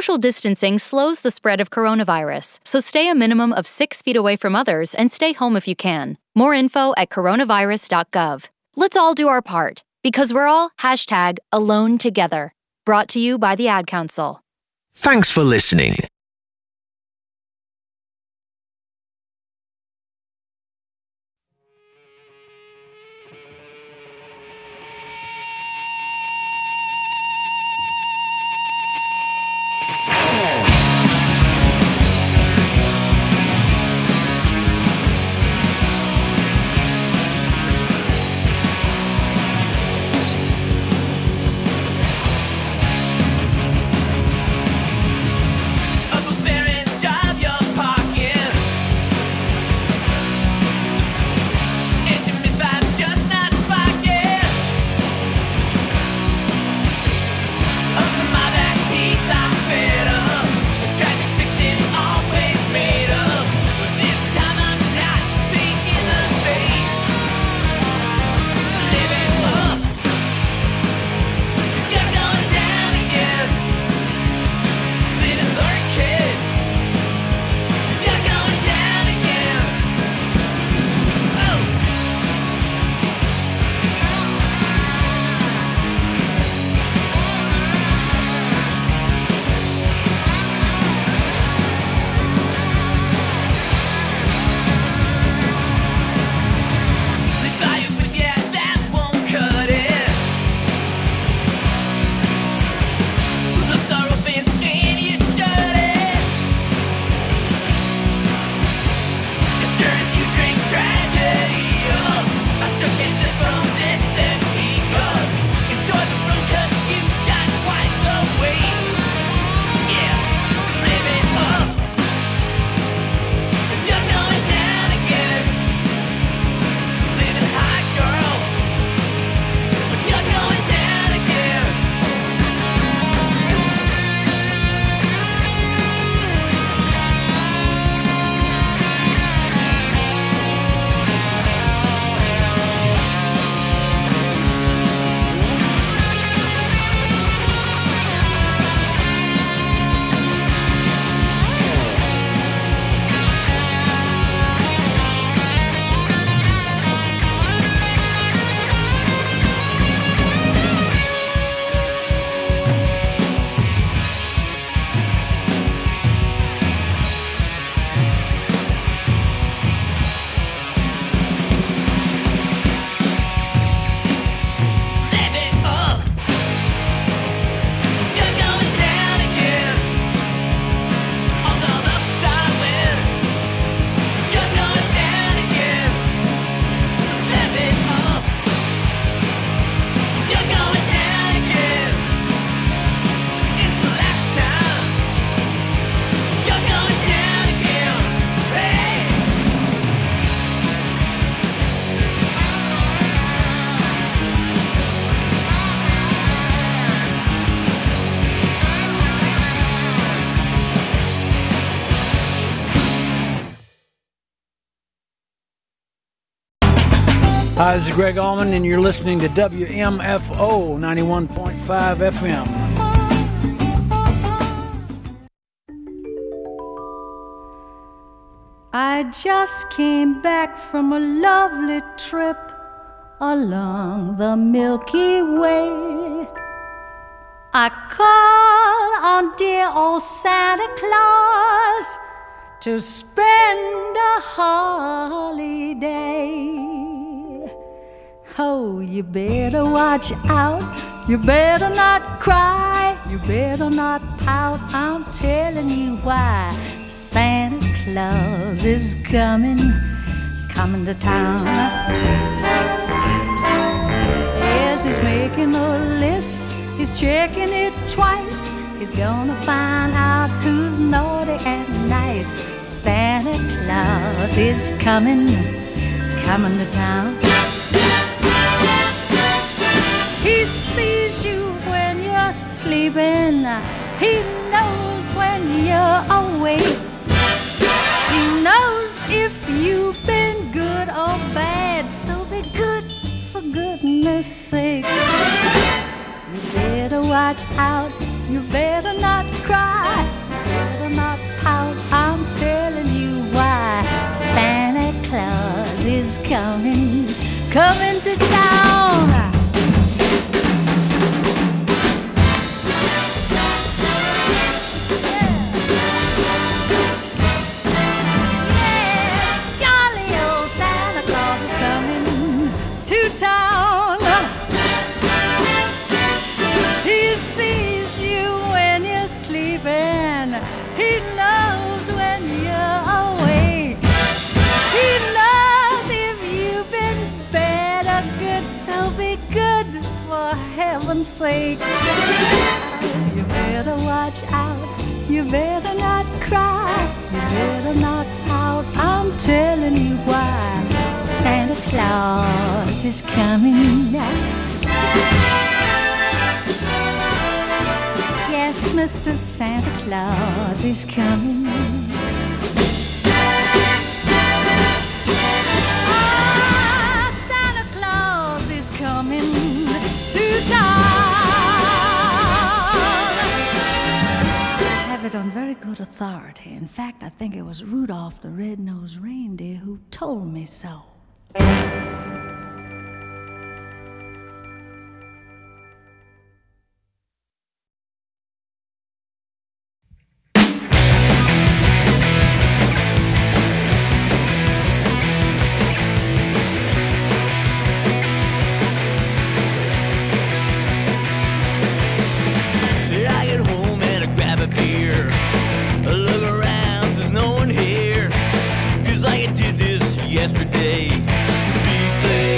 Social distancing slows the spread of coronavirus, so stay a minimum of 6 feet away from others and stay home if you can. More info at coronavirus.gov. Let's all do our part, because we're all #AloneTogether. Brought to you by the Ad Council. Thanks for listening. Hi, this is Greg Allman, and you're listening to WMFO 91.5 FM. I just came back from a lovely trip along the Milky Way. I called on dear old Santa Claus to spend a holiday. Oh, you better watch out, you better not cry, you better not pout, I'm telling you why. Santa Claus is coming to town. Yes, he's making a list, he's checking it twice. He's gonna find out who's naughty and nice. Santa Claus is coming to town. He sees you when you're sleeping, he knows when you're awake. He knows if you've been good or bad, so be good for goodness sake. You better watch out, You better not cry, you better not pout. I'm telling you why. Santa Claus is coming to town. Town. He sees you when you're sleeping. He knows when you're awake. He knows if you've been bad or good, so be good for heaven's sake. You better watch out. You better not cry. You better not pout. I'm telling you why. Santa Claus is coming now. Yes, Mr. Santa Claus is coming. Ah, Santa Claus is coming to town. I have it on very good authority. In fact, I think it was Rudolph the Red-Nosed Reindeer who told me so. Yesterday, big place.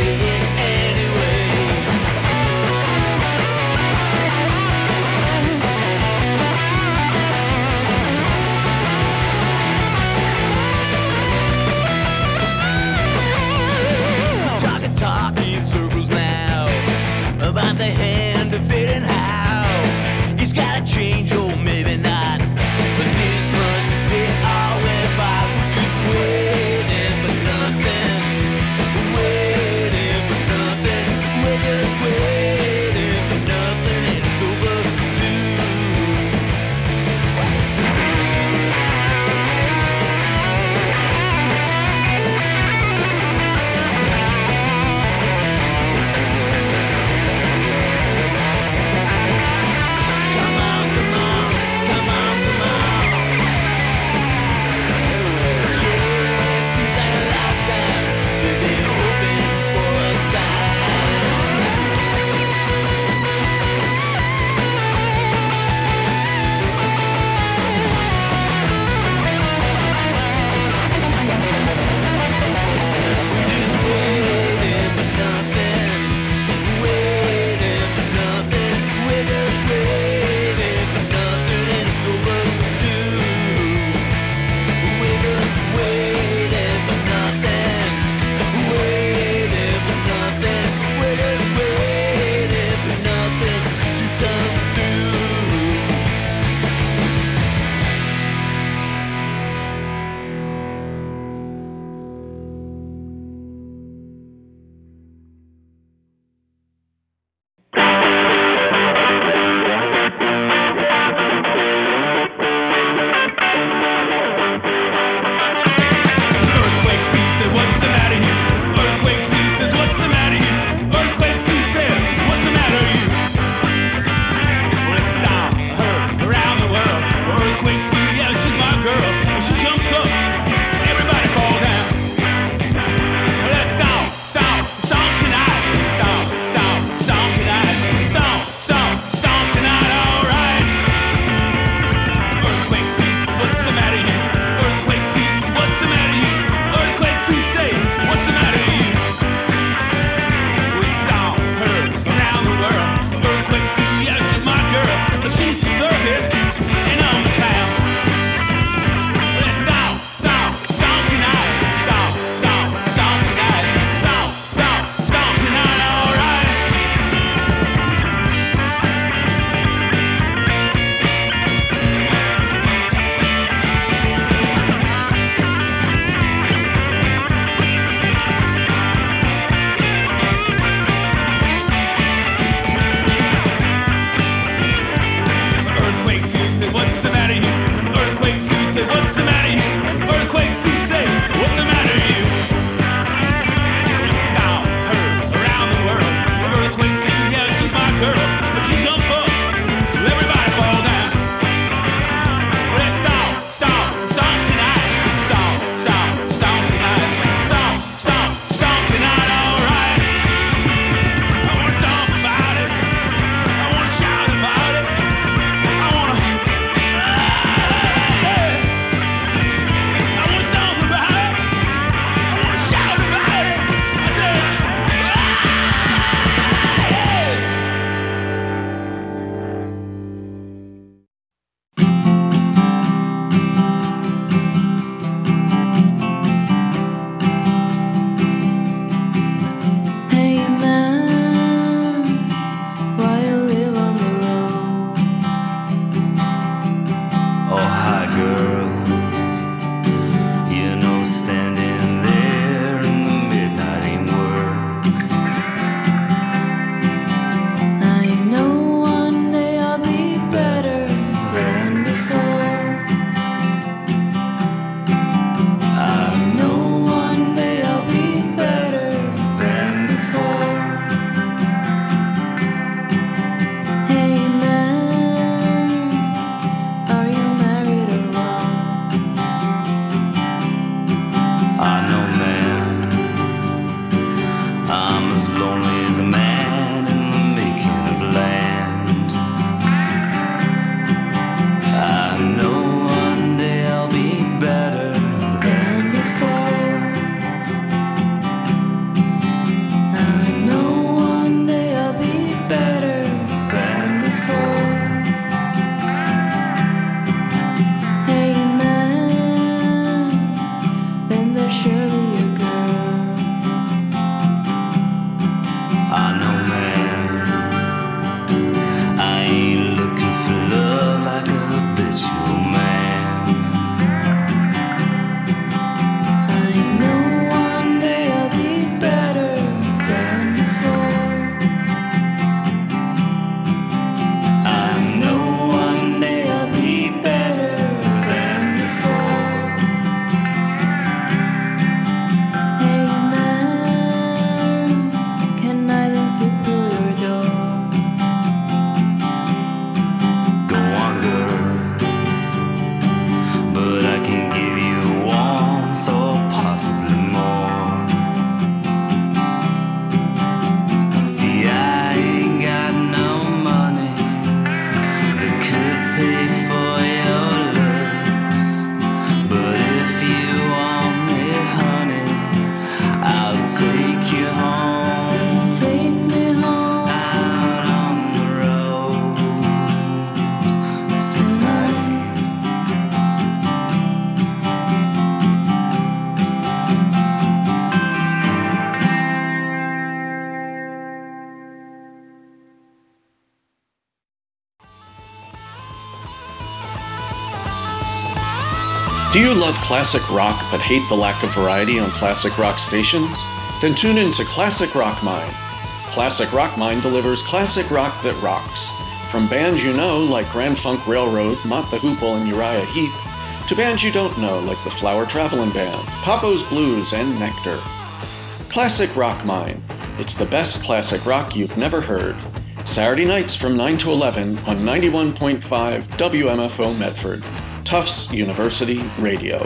Do you love classic rock but hate the lack of variety on classic rock stations? Then tune in to Classic Rock Mine. Classic Rock Mine delivers classic rock that rocks. From bands you know like Grand Funk Railroad, Mott the Hoople, and Uriah Heep, to bands you don't know like the Flower Traveling Band, Papo's Blues, and Nectar. Classic Rock Mine. It's the best classic rock you've never heard. Saturday nights from 9 to 11 on 91.5 WMFO Medford. Tufts University Radio.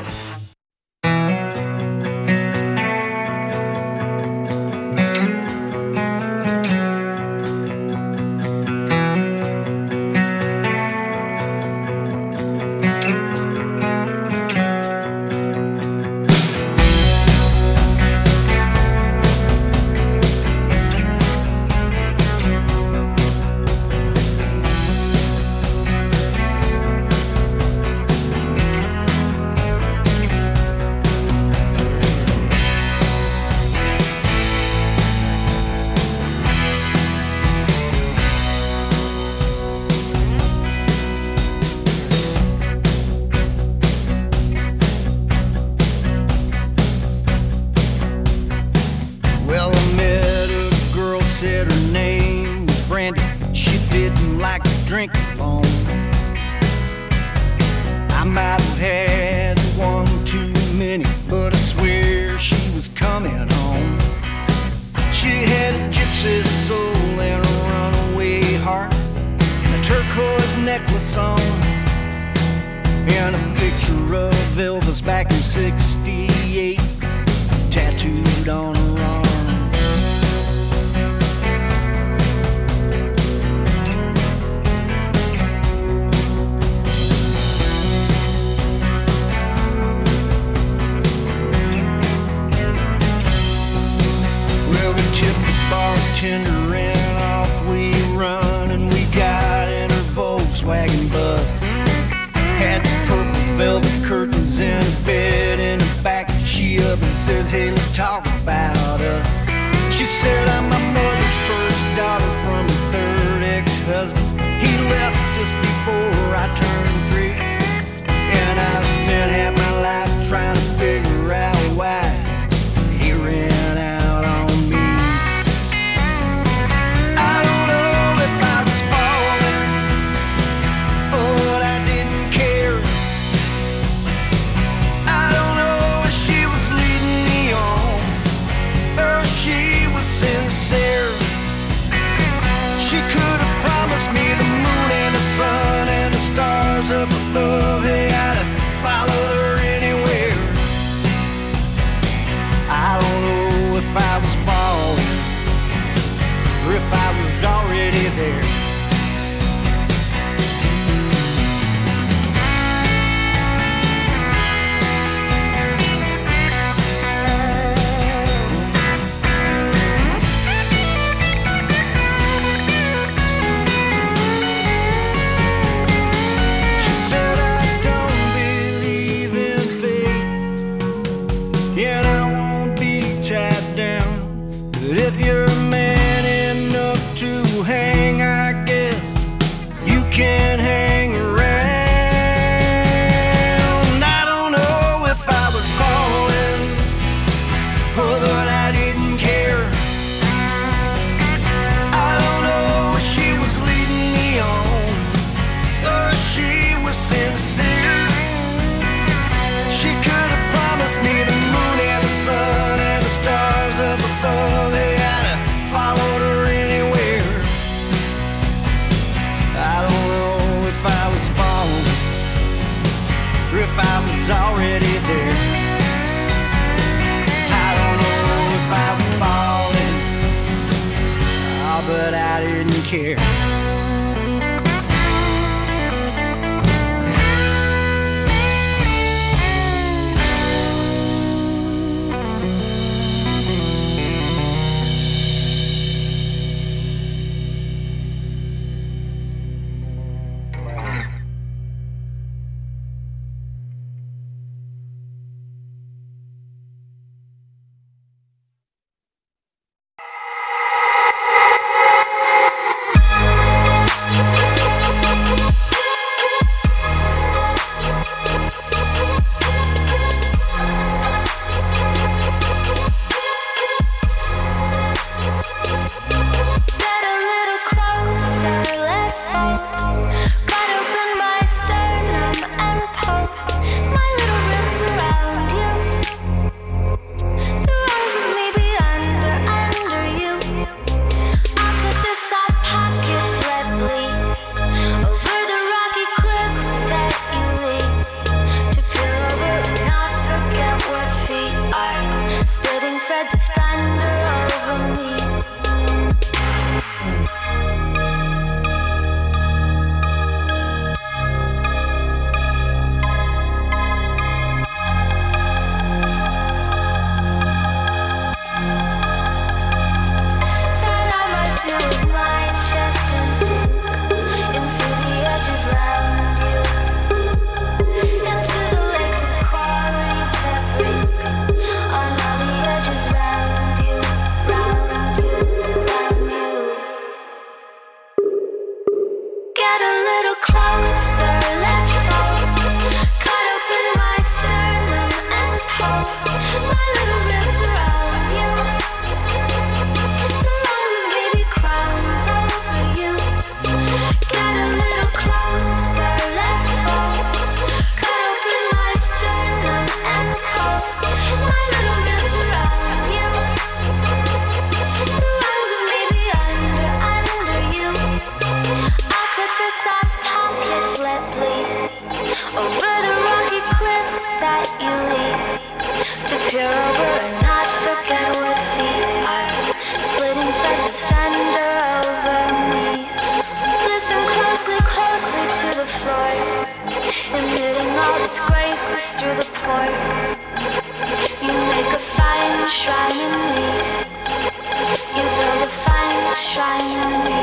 floor, emitting all its graces through the pores. You make a fine shrine in me. You build a fine shrine in me.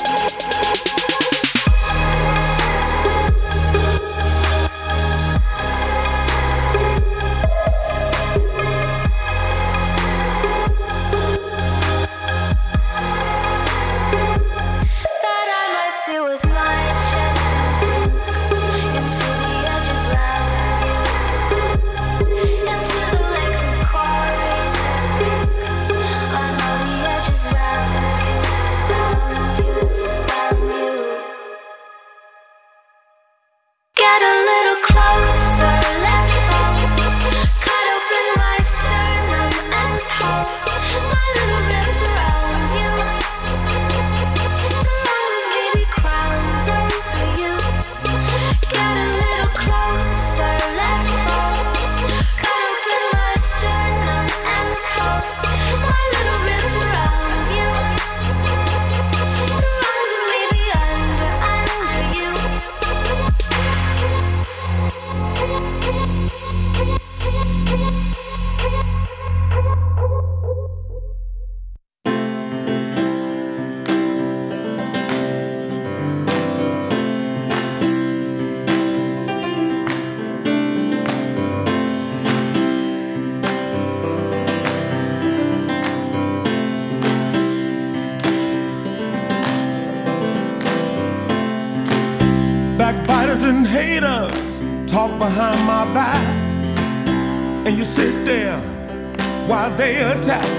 And haters talk behind my back, and you sit there while they attack.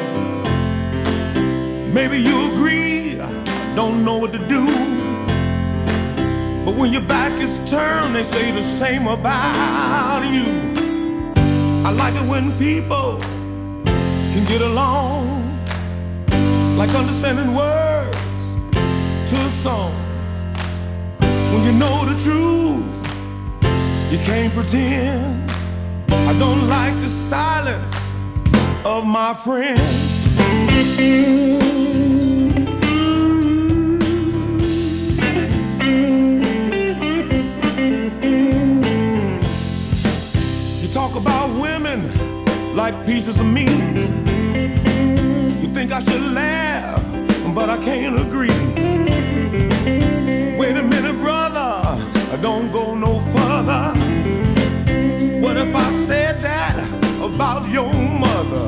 Maybe you agree, I don't know what to do, but when your back is turned, they say the same about you. I like it when people can get along, like understanding words to a song. When you know the truth, you can't pretend. I don't like the silence of my friends. You talk about women like pieces of meat. You think I should laugh, but I can't agree. Wait a minute, brother, don't go no further. What if I said that about your mother?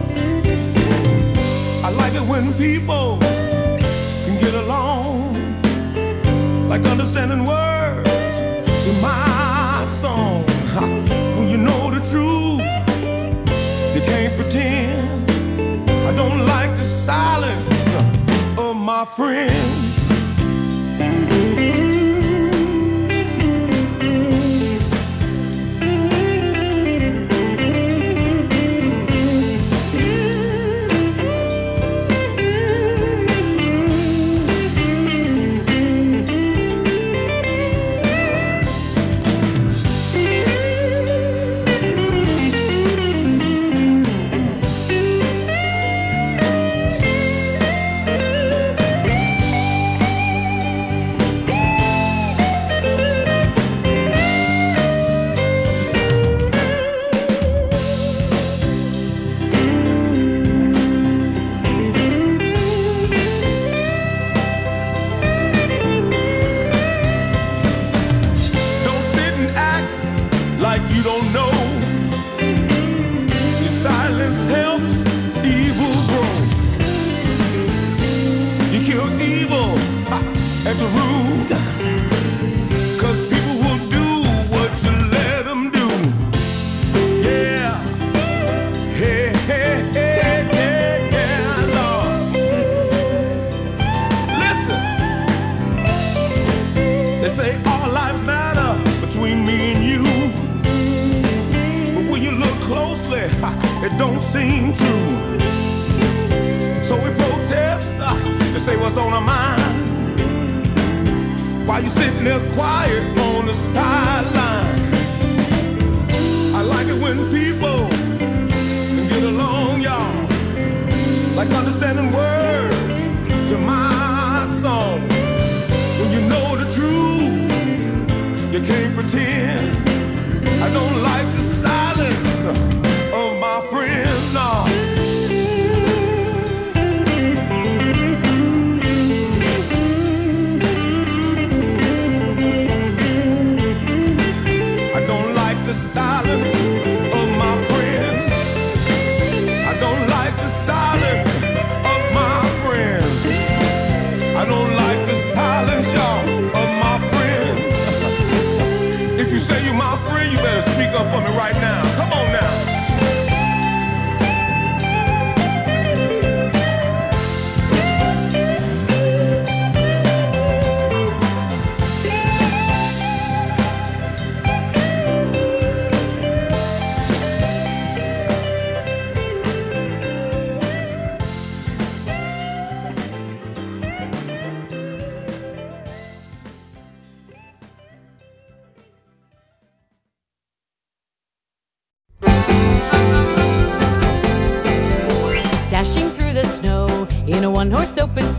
I like it when people can get along, like understanding words to my song. When you know the truth, you can't pretend. I don't like the silence of my friends. It don't seem true. So we protest to say what's on our mind, while you sitting there quiet on the sideline. I like it when people can get along, y'all, like understanding words to my song. When you know the truth, you can't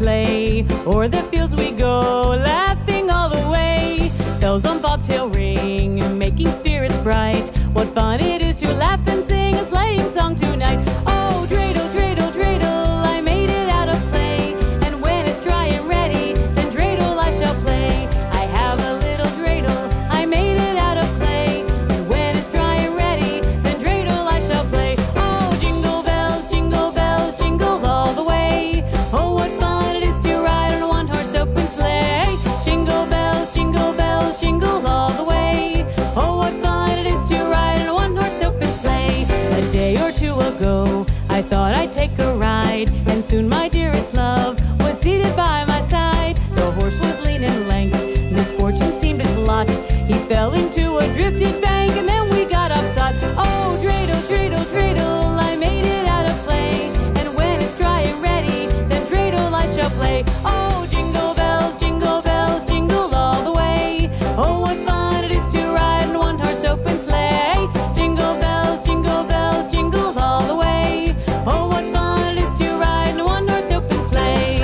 sleigh. O'er the fields we go, laughing all the way. Bells on bobtail ring, making spirits bright. What fun it is to laugh and sing a sleighing song tonight. Oh, dreidel, dreidel, dreidel, I made it out of clay. And when it's dry and ready, then dreidel I shall play. I have a little dreidel, I made it out of clay. And when it's dry and ready, then dreidel I shall play. Oh, jingle bells, jingle all the way. Oh, what fun it is to ride on a one-horse open sleigh. Jingle bells, jingle all the way. Oh, what fun it is to ride on a one-horse open sleigh. A day or two ago, I thought I'd take a ride, and soon my dearest love was seated by my side. The horse was lean and lank, misfortune seemed his lot. He fell into a drifted bank, and then we got upsot. Oh, dreidel, dreidel, dreidel, I made it out of clay. And when it's dry and ready, then dreidel I shall play. Oh, jingle bells, jingle all the way. Oh, what fun it is to ride in a one-horse open sleigh. Jingle bells, jingle all the way. Oh, what fun it is to ride in a one-horse open sleigh.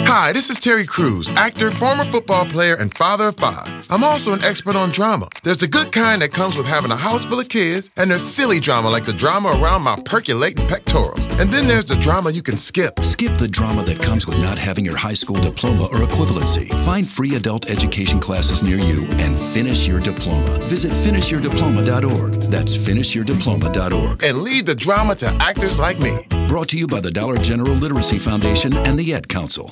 Hi, this is Terry Crews, actor, former football player, and father of 5. I'm also an expert on drama. There's the good kind that comes with having a house full of kids, and there's silly drama like the drama around my percolating pectorals. And then there's the drama you can skip. Skip the drama that comes with not having your high school diploma or equivalency. Find free adult education classes near you and finish your diploma. Visit finishyourdiploma.org. That's finishyourdiploma.org. And lead the drama to actors like me. Brought to you by the Dollar General Literacy Foundation and the Ed Council.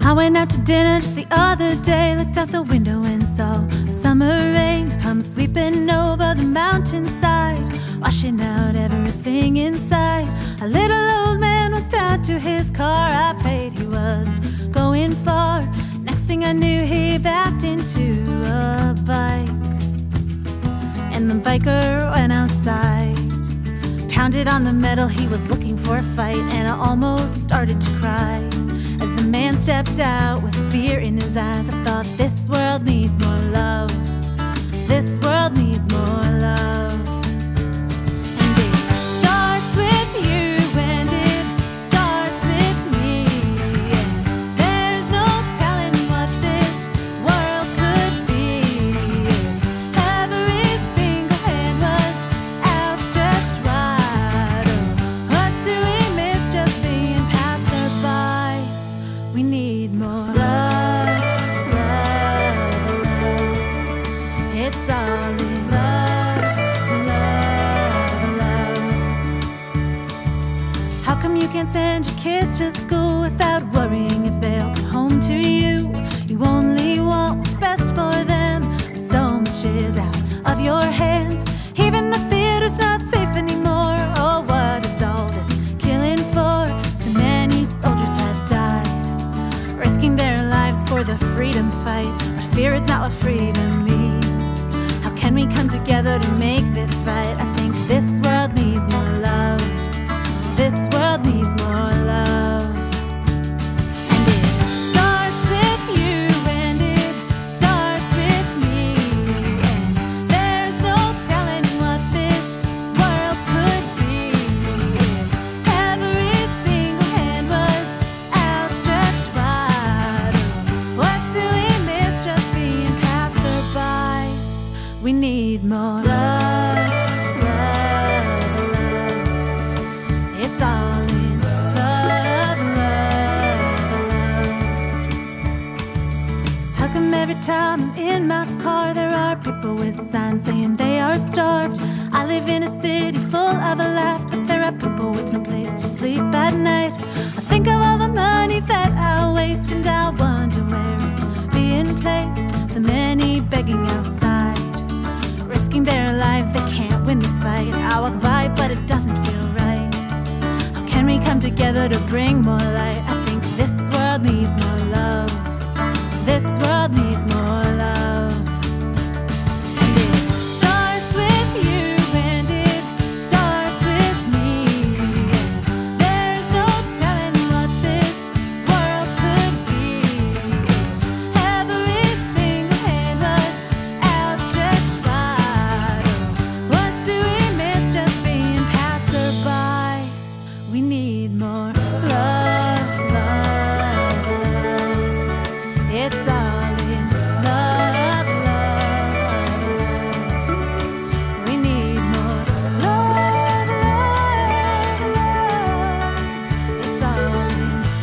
I went out to dinner just the other day, looked out the window and saw a summer rain come sweeping over the mountainside, washing out everything inside. A little old man walked out to his car. I prayed he was going far. Next thing I knew, he backed into a bike, and the biker went outside, pounded on the metal. He was looking for a fight, and I almost started to cry as the man stepped out with fear in his eyes. I thought, this world needs more love. This world needs more love. And it starts with you, and it starts with me. And there's no telling what this world could be if every single hand was outstretched wide. Oh, what do we miss just being passerbys? We need more love, love, love. It's all in love, love, love. How come you can't send your kids to school without worrying if they'll come home to you? You only want what's best for them, but so much is out of your hands. Even the theater's not safe anymore. Oh, what is all this killing for? So many soldiers have died, risking their lives for the freedom fight. But fear is not what freedom means. How can we come together to make this right? I think this world needs more love. This world needs more love. And it starts with you, and it starts with me. And there's no telling what this world could be if every single hand was outstretched wide. What do we miss just being passerbys? We need more love, love, love. It's all in love, love, love. How come every time I'm in my car there are people with signs saying they are starved? I live in a city full of a laugh, but there are people with no place to sleep at night. I think of all the money that I waste, and I wonder where it's being placed. So many begging outside, risking their lives, they can't win this fight. I walk by, but it doesn't feel right. How can we come together to bring more light? I think this world needs more love. This world needs more love. And it starts with you, and it starts with me. And there's no telling what this world could be if every single hand was outstretched wide. Oh, what do we miss just being passerbys? We need more love, love, love. It's all in love, love, love. We need more love, love, love. It's all in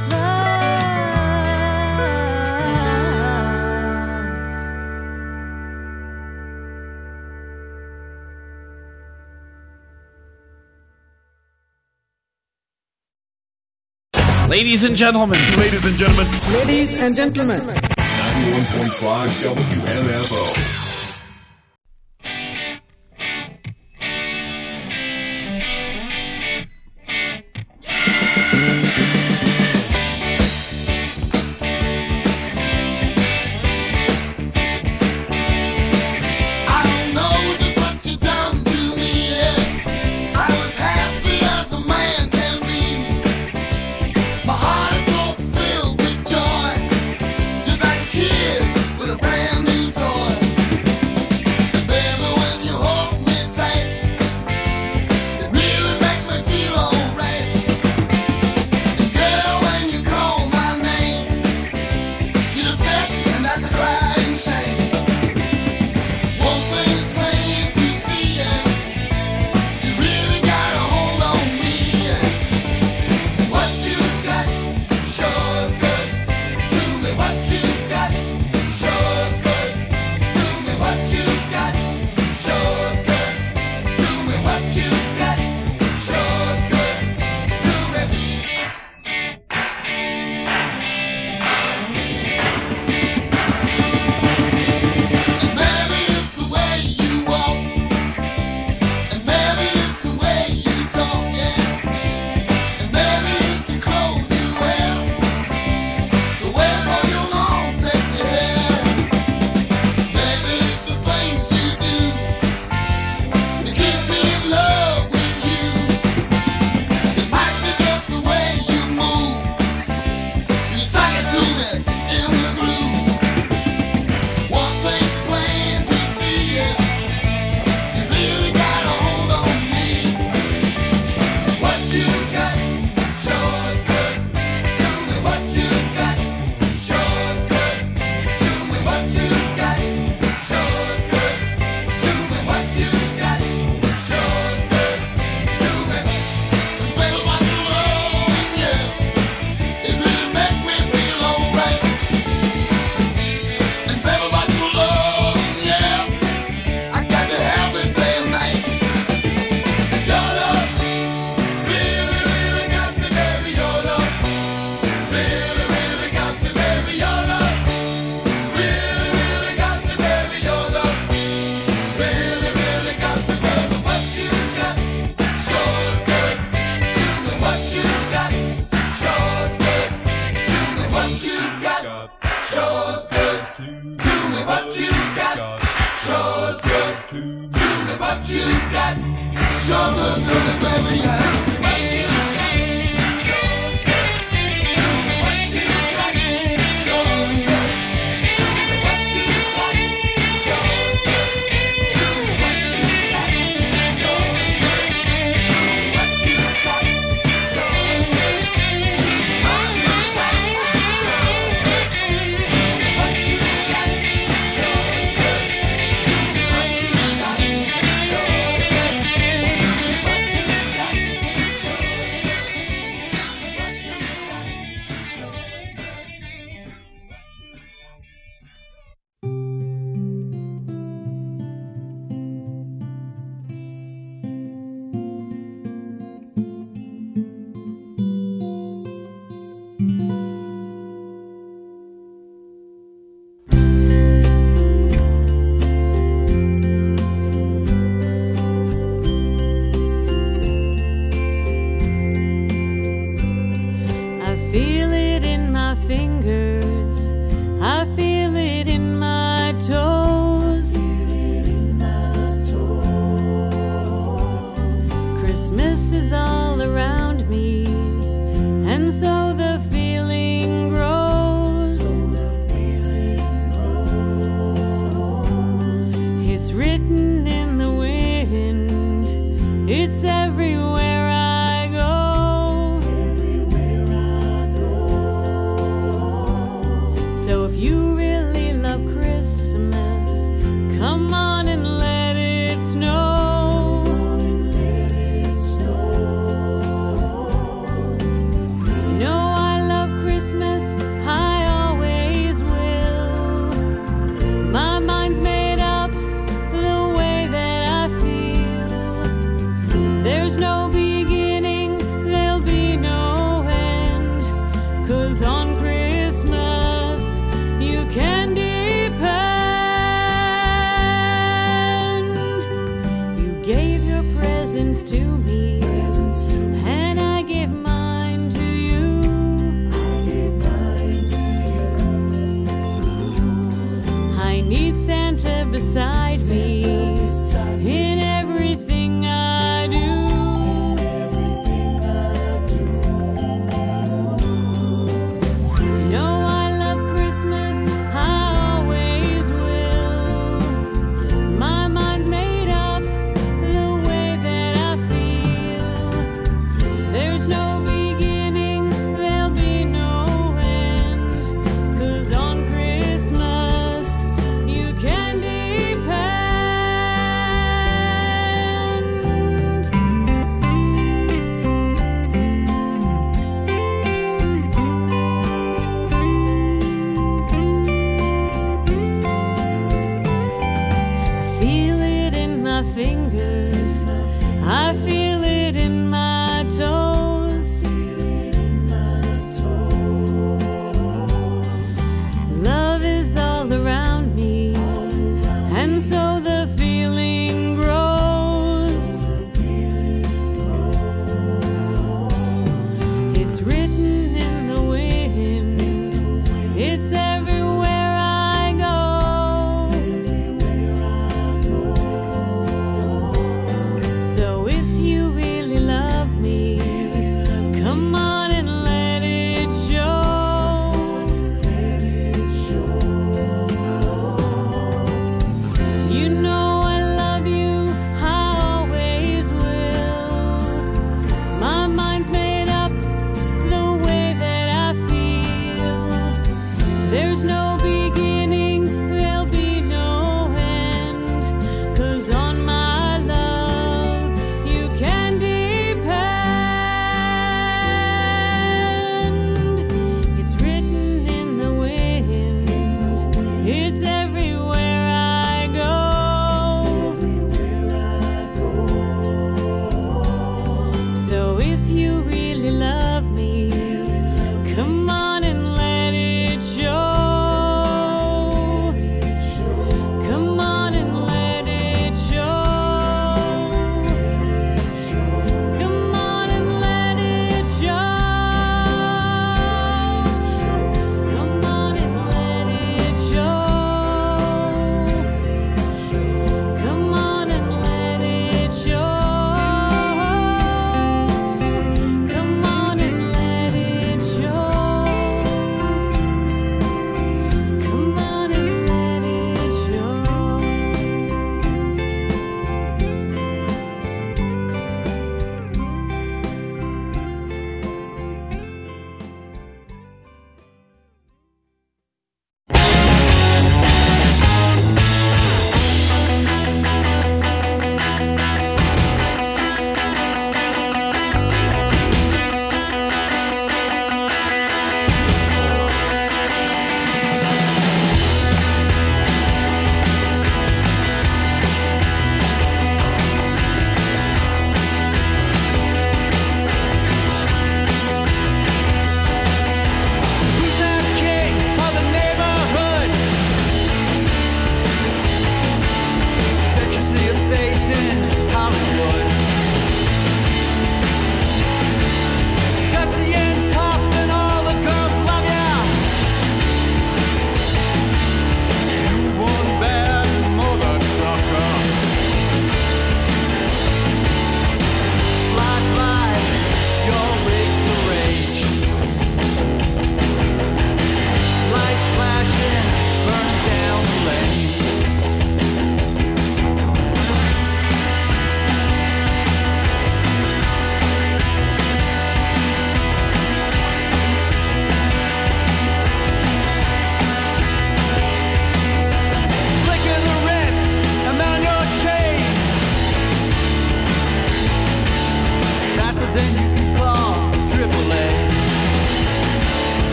love. Ladies and gentlemen. Ladies and gentlemen. Ladies and gentlemen. 91.5 WMFO. I don't know just what you done to me, yeah. I was happy as a man can be. My heart is so filled with joy, just like a kid with a brand new toy. Sure good to me, baby, yeah.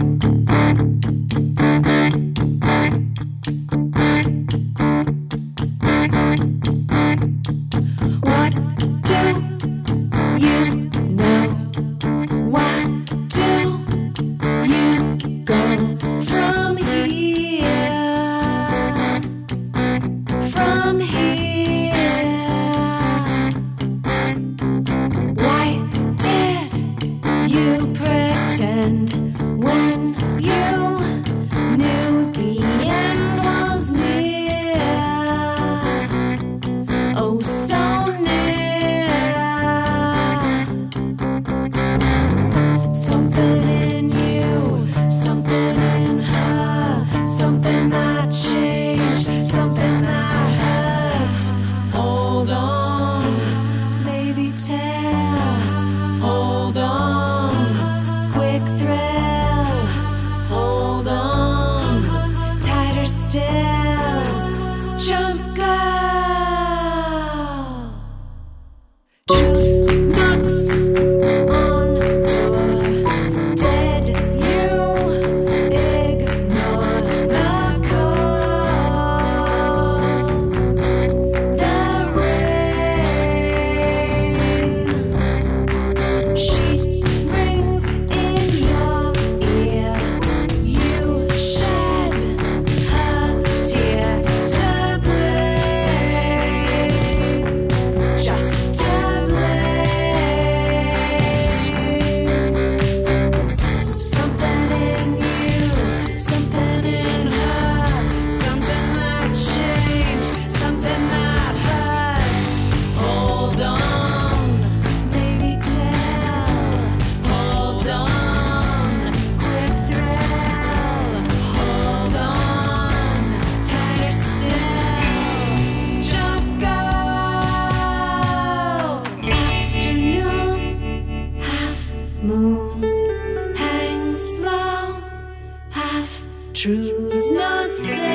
Truths not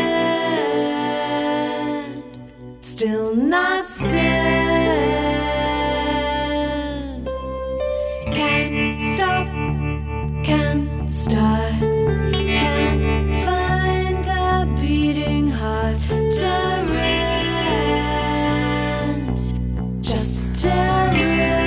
said, still not said. Can't stop, can't start, can't find a beating heart to rest, just to rest.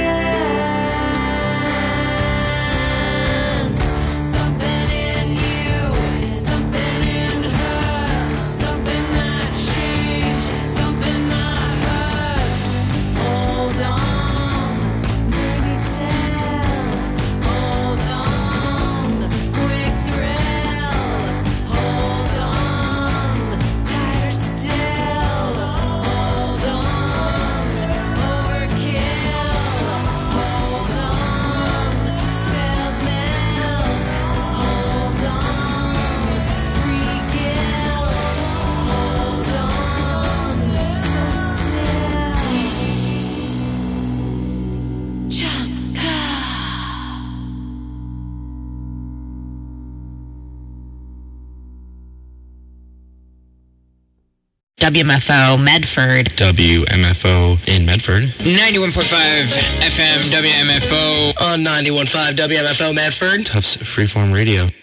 Something in you, something in her, something that changed, something that hurts. Hold on, maybe tell. Hold on, quick thrill. Hold on, tighter still. Hold on, overkill. Hold on, spilled milk. Hold on, free guilt. Hold on, so still. Jump WMFO Medford. WMFO in Medford. 91.5 FM WMFO. On 91.5 WMFO Medford. Tufts Freeform Radio.